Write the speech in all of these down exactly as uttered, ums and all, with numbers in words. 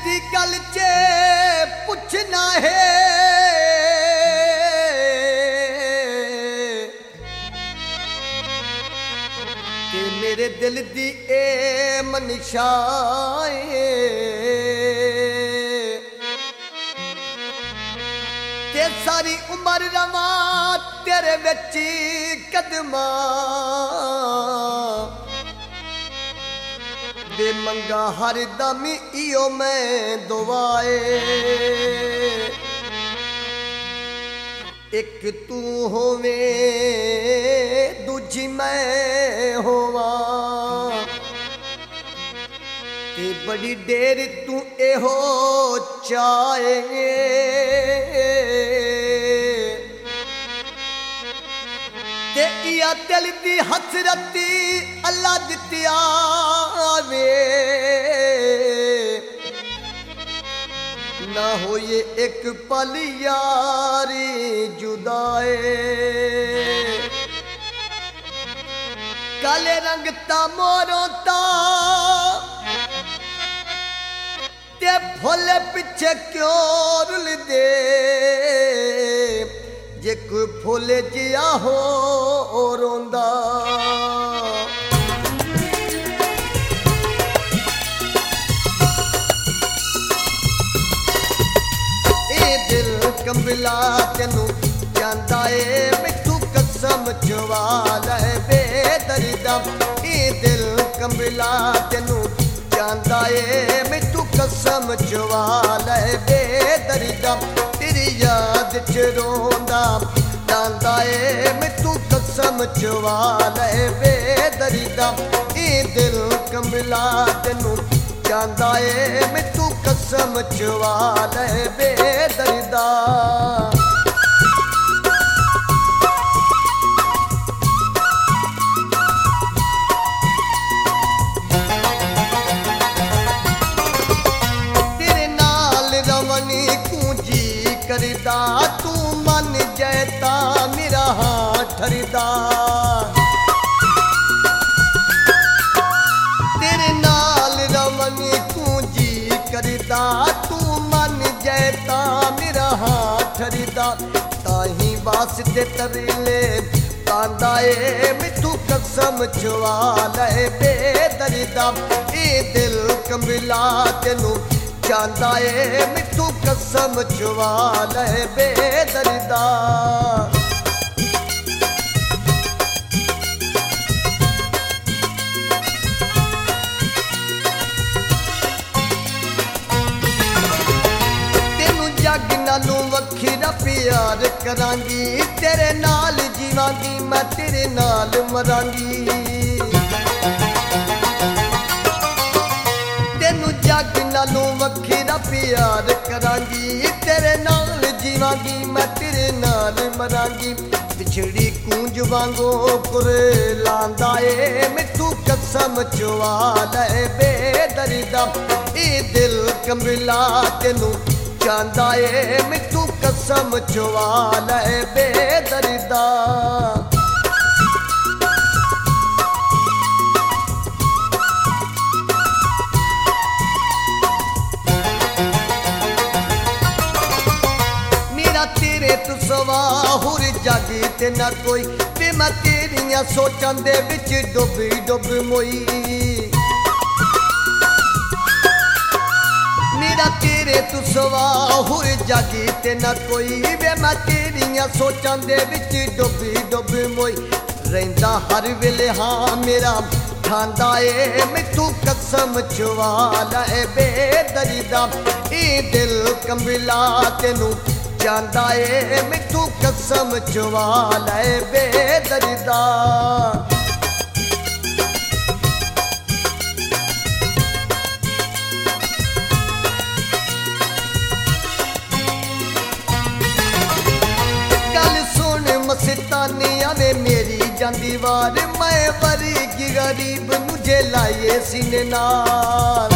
दी गल च पुछना है कि मेरे दिल दी ए मनशा ते सारी उम्र रवा तेरे विच कदमा दे मंगा हर दम इो मैं दुआए एक तू होवे दूजी मैं होवा ते बड़ी देर तू एहो चाहे ते इया दिल दी हसरती अल्लाह दित्ती आवे ना हो ये एक पल यारी जुदाए काले रंग ता मोरों ता ते फुल पिछे क्यों रुल दे जे कोई फुल जिया हो रोंदा ए दिल कंबला तेनू जांदा ए मैथू कसम चवाल है बेदर्दा ए दिल कंबला तेनू जांदा ए मैथू कसम चवाल है बेदर्दा तेरी याद च रोंदा जांदा ए मैथू कसम चवाल है बेदर्दा ए दिल कंबला तेनू जांदा ए मैथू कसम चवाल है बेदर्दा करदा तू मन जैता मेरा हाथ ठरदा तेरे नाल रवन कुंजी करदा तू मन जैता मेरा हाथ ठरदा ताही वास्ते तरले तांदा ए मैथू कसम चवाल है बेदर्दा ए दिल कंबला तेनू जांदा ए मैथू कसम चवाल है बेदर्दा तेनू जग नालों वखरा प्यार करांगी तेरे नाल जीवांगी मैं तेरे नाल मरांगी जग नालों वखरा प्यार करांगी तेरे नाल जीवांगी मैं तेरे नाल मरांगी बिछड़ी कूंज वांगो कुरे लांदा ए मैथू कसम चवाल है बेदर्दा ए दिल कंबला तेनू जांदा ए मैथू कसम चवाल है बेदर्दा तेरे तू सवा हुर जग ते ना कोई ते मैं तेरियां सोचां दे विच डुब डुब मोई मेरा तेरे तू सवा हुर जग ते ना कोई वे मैं तेरियां सोचां दे विच डुब डुब मोई रहिंदा हर वेले हाँ मेरा ठांदा ए मैथू कसम चवाल है बेदर्दा ए दिल कंबला तेनू जांदा ए मैथू कसम चवाल है बेदर्दा गल सुन मस्तानिया ने मेरी जांदी वार मैं वरगी गरीब मुझे लाए सीने नाल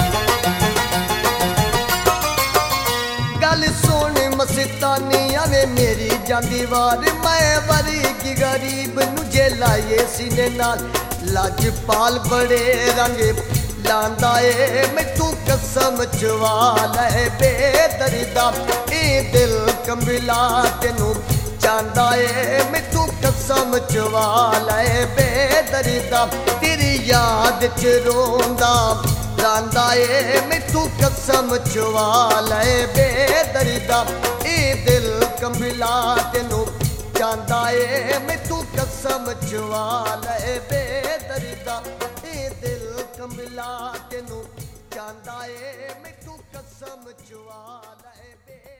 गल सुन मस्तानिया ने मेरी जांदी वार मैं वरगी गरीब नुझे लाए सीने नाल लाजपाल बड़े रंग लांदा ए मैथू कसम चवा लै बेदर्दा ए दिल कंबला तेनू चांदा ए मैथू कसम चवा लै बेदर्दा तेरी याद च रोंदा रांदा ए मैथू कसम चवा लै बेदर्दा ए दिल कंबला तेनू चांदा ए मैथू कसम चवा लै बेदर्दा ए दिल कंबला तेनू चांदा ए मैथू कसम चवा लै।